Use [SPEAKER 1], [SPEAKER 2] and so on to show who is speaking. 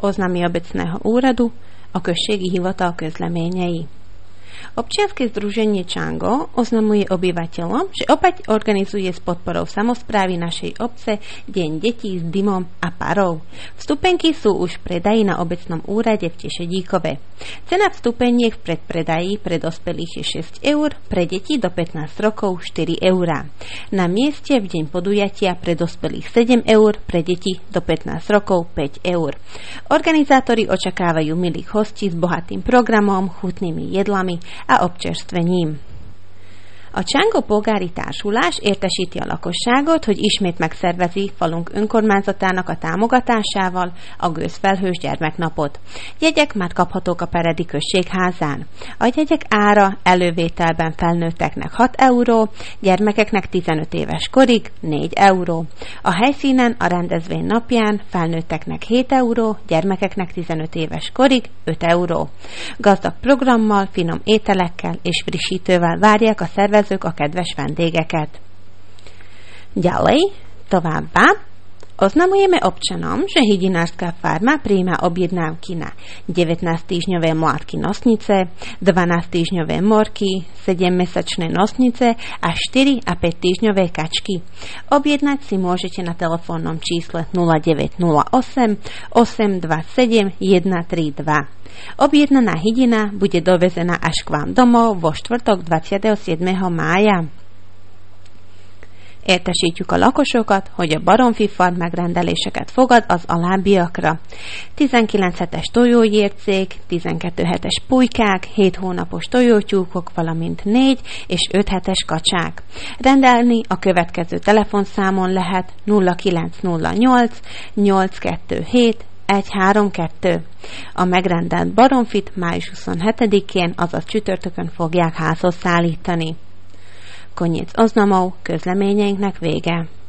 [SPEAKER 1] oznámy obecného úradu, a községi hivatal közleményei. Občianske združenie Čango oznamuje obyvateľom, že opäť organizuje s podporou samosprávy našej obce Deň detí s dymom a parou. Vstupenky sú už v predaji na obecnom úrade v Tešedíkove. Cena vstupeniek v predpredaji pre dospelých je 6 eur, pre deti do 15 rokov 4 eurá. Na mieste v deň podujatia pre dospelých 7 eur, pre deti do 15 rokov 5 eur. Organizátori očakávajú milých hostí s bohatým programom, chutnými jedlami a občerstvením. A Csángo polgári társulás értesíti a lakosságot, hogy ismét megszervezi falunk önkormányzatának a támogatásával a gőzfelhős gyermeknapot. Jegyek már kaphatók a Peredi községházán. A jegyek ára elővételben felnőtteknek 6 euró, gyermekeknek 15 éves korig 4 euró. A helyszínen a rendezvény napján felnőtteknek 7 euró, gyermekeknek 15 éves korig 5 euró. Gazdag programmal, finom ételekkel és frissítővel várják a szervezők a kedves vendégeket. Ďalej, továbbá, oznamujeme občanom, že hydinárska farma prijíma objednávky na 19-týždňové mládky nosnice, 12-týždňové morky, 7-mesačné nosnice a 4 a 5-týždňové kačky. Objednať si môžete na telefónnom čísle 0908 827 132. Objednaná hydina bude dovezená až k vám domov vo štvrtok 27. mája. Értesítjük a lakosokat, hogy a Baromfi farm megrendeléseket fogad az alábbiakra. 19 hetes tojógyércék, 12 hetes pulykák, 7 hónapos tojótyúkok, valamint 4 és 5 hetes kacsák. Rendelni a következő telefonszámon lehet 0908 827 132. A megrendelt baromfit május 27-én, azaz csütörtökön fogják házhoz szállítani. Koniec oznamov, közleményeinknek vége.